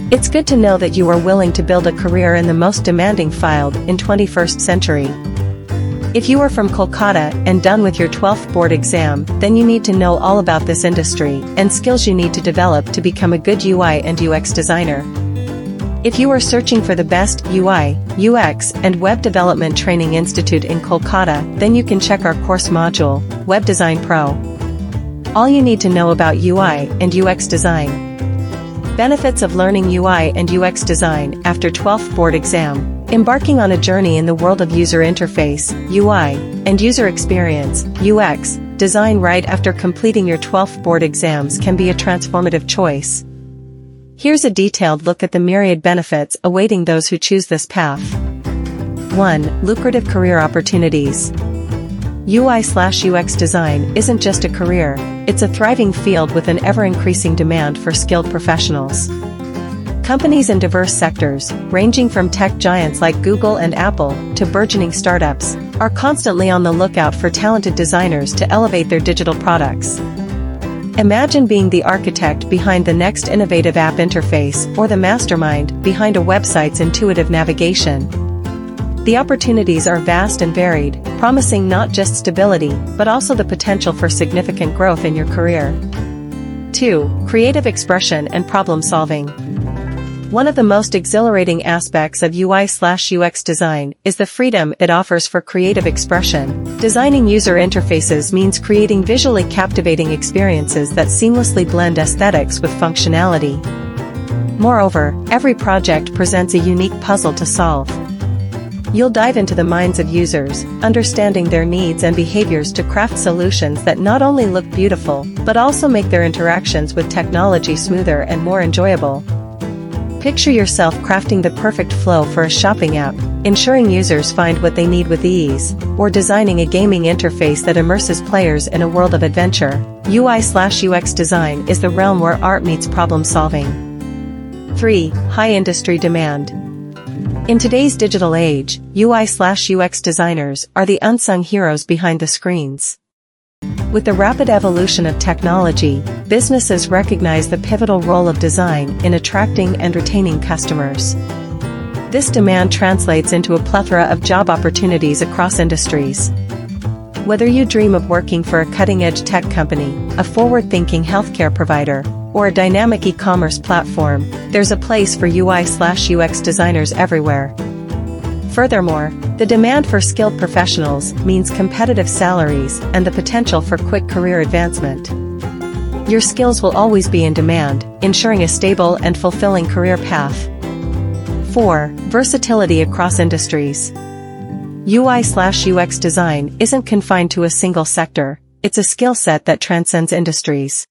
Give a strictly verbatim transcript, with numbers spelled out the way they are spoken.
It's good to know that you are willing to build a career in the most demanding field in twenty-first century. If you are from Kolkata and done with your twelfth board exam, then you need to know all about this industry and skills you need to develop to become a good U I and U X designer. If you are searching for the best U I, U X, and Web Development Training Institute in Kolkata, then you can check our course module, Web Design Pro. All you need to know about U I and U X design. Benefits of learning U I and U X design after twelfth board exam. Embarking on a journey in the world of user interface, U I, and user experience, U X, design right after completing your twelfth board exams can be a transformative choice. Here's a detailed look at the myriad benefits awaiting those who choose this path. one. Lucrative career opportunities. U I slash U X design isn't just a career, it's a thriving field with an ever-increasing demand for skilled professionals. Companies in diverse sectors, ranging from tech giants like Google and Apple to burgeoning startups, are constantly on the lookout for talented designers to elevate their digital products. Imagine being the architect behind the next innovative app interface or the mastermind behind a website's intuitive navigation. The opportunities are vast and varied, promising not just stability, but also the potential for significant growth in your career. two. Creative expression and problem solving. One of the most exhilarating aspects of U I slash U X design is the freedom it offers for creative expression. Designing user interfaces means creating visually captivating experiences that seamlessly blend aesthetics with functionality. Moreover, every project presents a unique puzzle to solve. You'll dive into the minds of users, understanding their needs and behaviors to craft solutions that not only look beautiful, but also make their interactions with technology smoother and more enjoyable. Picture yourself crafting the perfect flow for a shopping app, ensuring users find what they need with ease, or designing a gaming interface that immerses players in a world of adventure. U I slash U X design is the realm where art meets problem solving. three. High industry demand. In today's digital age, U I slash U X designers are the unsung heroes behind the screens. With the rapid evolution of technology, businesses recognize the pivotal role of design in attracting and retaining customers. This demand translates into a plethora of job opportunities across industries. Whether you dream of working for a cutting-edge tech company, a forward-thinking healthcare provider, or a dynamic e-commerce platform, there's a place for U I slash U X designers everywhere. Furthermore, the demand for skilled professionals means competitive salaries and the potential for quick career advancement. Your skills will always be in demand, ensuring a stable and fulfilling career path. four. Versatility across industries. U I slash U X design isn't confined to a single sector, it's a skill set that transcends industries.